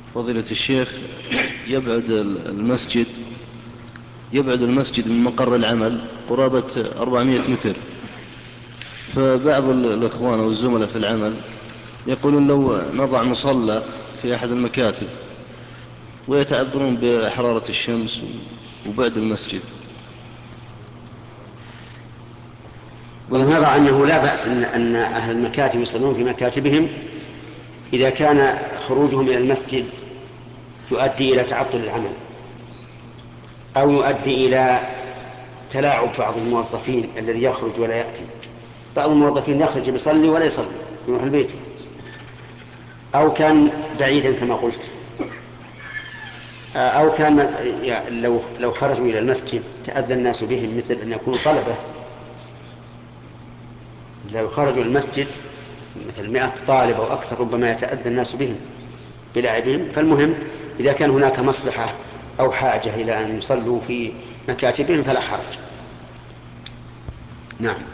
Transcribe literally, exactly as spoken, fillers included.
فضيلة الشيخ، يبعد المسجد يبعد المسجد من مقر العمل قرابة أربعمائة متر. فبعض الإخوان والزملاء في العمل يقولون لو نضع مصلى في أحد المكاتب، ويتعذرون بحرارة الشمس وبعد المسجد. ونرى أنه لا بأس أن أن أهل المكاتب يصلون في مكاتبهم إذا كان خروجهم إلى المسجد يؤدي إلى تعطل العمل، أو يؤدي إلى تلاعب بعض الموظفين الذي يخرج ولا يأتي. بعض الموظفين يخرج يصلي ولا يصلي، يروح البيت، أو كان بعيدا كما قلت، أو كان يعني لو لو خرجوا إلى المسجد تأذى الناس بهم، مثل أن يكونوا طلبة. لو خرجوا المسجد مثل مئة طالب أو أكثر ربما يتأذى الناس بهم بلعبهم. فالمهم إذا كان هناك مصلحة أو حاجة إلى أن يصلوا في مكاتبهم فلا حرج. نعم.